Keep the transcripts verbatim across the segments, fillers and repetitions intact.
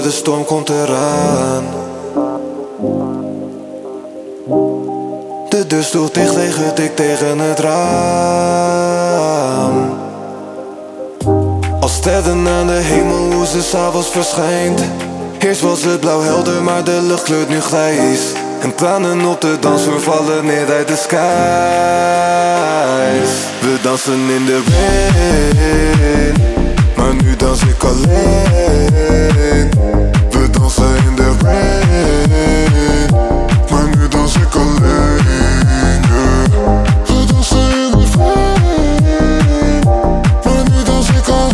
de storm komt eraan. De deur sloeg dicht, tegen dik tegen het raam. Als sterren aan de hemel, hoe ze s'avonds verschijnt. Eerst was het blauw helder, maar de lucht kleurt nu grijs. En tranen op de dansvloer vallen neer uit de skies. We dansen in de rain, maar nu dans ik alleen. We dansen in de rain, maar nu dans ik alleen, yeah. We dansen in de rain, maar nu dans ik alleen.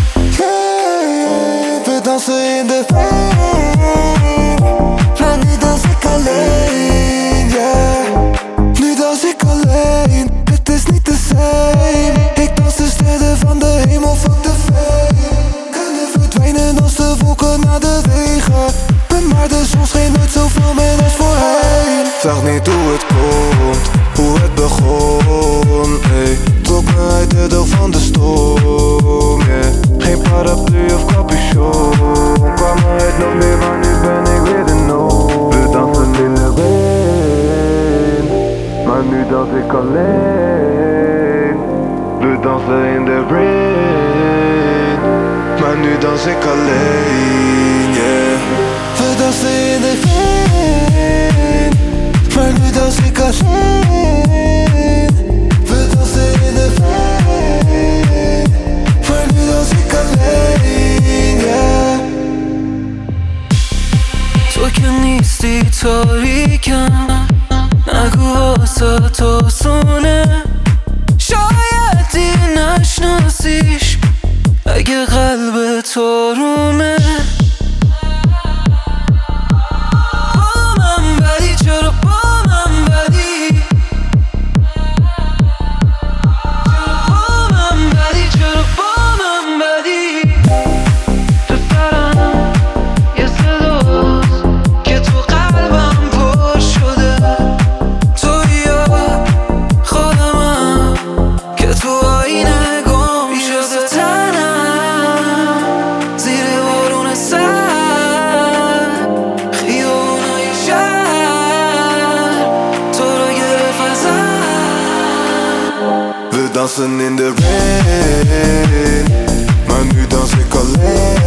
We dansen in de rain, maar nu dans ik alleen, yeah. Nu dans ik alleen, het is niet de same. Ik dans de sterren van de hemel, fuck de fame. Kunnen verdwijnen als de wolken naar de regen. Maar de zon scheen nooit zoveel meer als voorheen. Vraag niet hoe het komt, hoe het begon, ey. Trok me uit de deel van de storm, yeah. Geen paraplu of capuchon, kwam uit nog meer, maar nu ben ik weer de nood. We dansen in de rain, maar nu dans ik alleen. We dansen in de rain, maar nu dans ik alleen, yeah. We dansen in de rain, maar nu dans ik alleen. We dansen in de rain, maar nu dans ik alleen, yeah. تو که نیستی تاریکم، نگو واسه تو سونه. شاید دی نشناسیش اگه قلب تو رومه. با من بدی، چرا با من بدی؟ چرا با من بدی، چرا با من بدی؟ تو سرم یه صداست که تو قلبم پر شده. تویی یا خودمم که تو آینه گم شده. تنم زیر بارون سر، خیابونای شهر تو رو گرفت ازم. We dansen in de rain, maar nu dans ik alleen.